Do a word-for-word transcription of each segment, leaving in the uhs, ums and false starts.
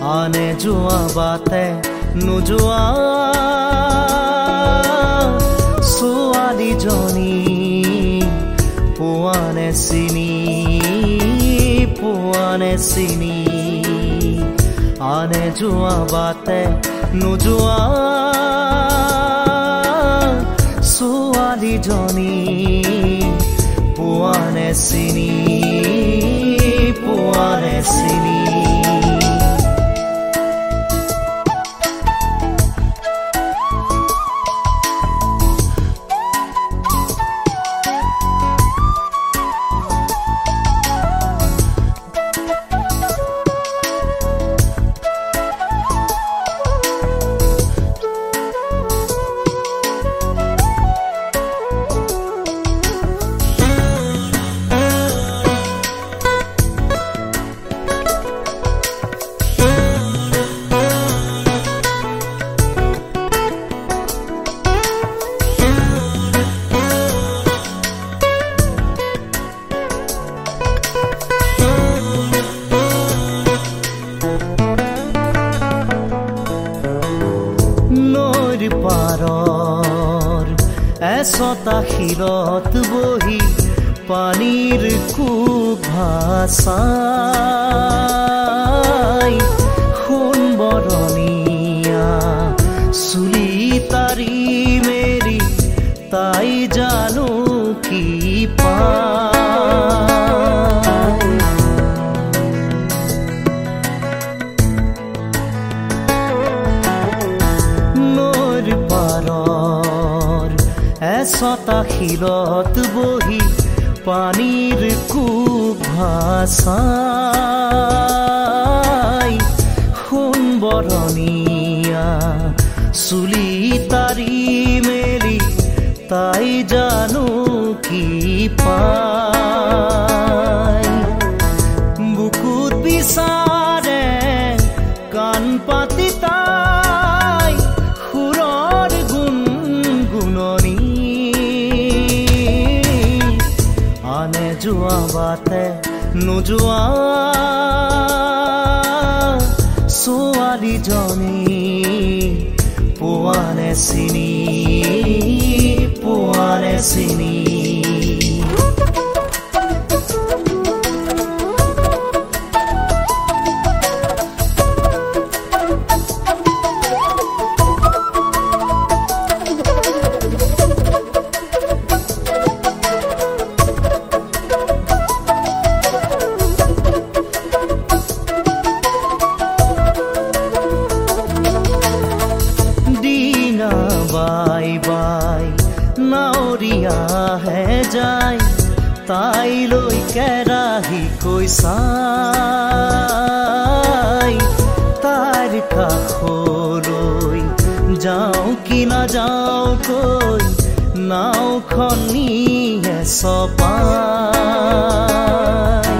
আনে যোৱা বাটে নোযোৱা ছোৱালীজনী পোৱানে চিনি পোৱানে চিনি আনে যোৱা বাটে নোযোৱা ছোৱালীজনী পোৱানে চিনি পোৱানে চিনি পাৰৰ এচটা শিলত বহি পানীৰ কোব ভাচাই সোণ বৰণীয়া চুলি তাৰি মেৰি তাই জানো কি পায় নৈৰ পাৰৰ এচটা শিলত বহি পানীৰ কোব ভাচাই সোণ বৰণীয়া চুলি তাৰি মেলি তাই জানো কি পায় বুকুত বিচাৰে কাণ পাতি তাই সুৰৰ গুণগুণনি আনে যোৱা বাটে নোযোৱা ছোৱালীজনী পোৱানে চিনি পোৱানে চিনি বাই বাই নাৱৰীয়াহে যায় তাইলৈ কেৰাহী কৈ চাই তাইৰ কাষলৈ যাওঁ কি নাযাওঁ কৈ নাওখনিহে চপাই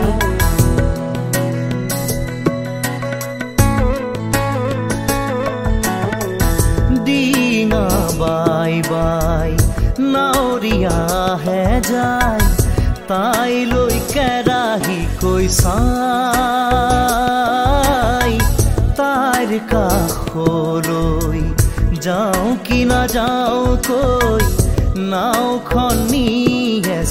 বাই বাই নাৱৰীয়াহে যায় তাইলৈ কেৰাহী কৈ চাই তাইৰ কাষলৈ যাওঁ কি নাযাওঁ কৈ নাওখনিহে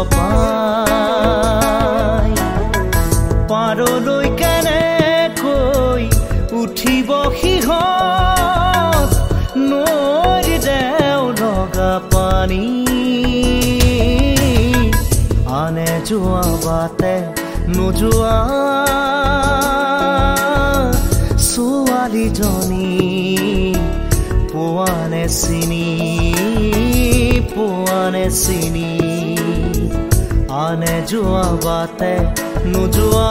চপাই পাৰলৈ কেনেকৈ উঠিব সিহঁত নৈৰ দেও লগা পানী আনে যোৱা বাটে নোযোৱা ছোৱালীজনী পোৱানে চিনি পোৱানে চিনি আনে যোৱা বাটে নোযোৱা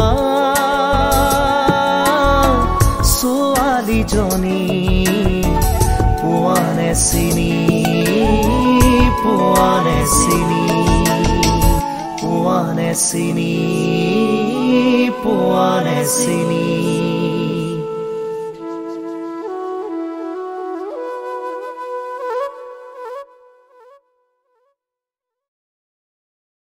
ছোৱালীজনী পোৱানে চিনি পোৱানে চিনি পোৱানে চিনি পোৱানে চিনি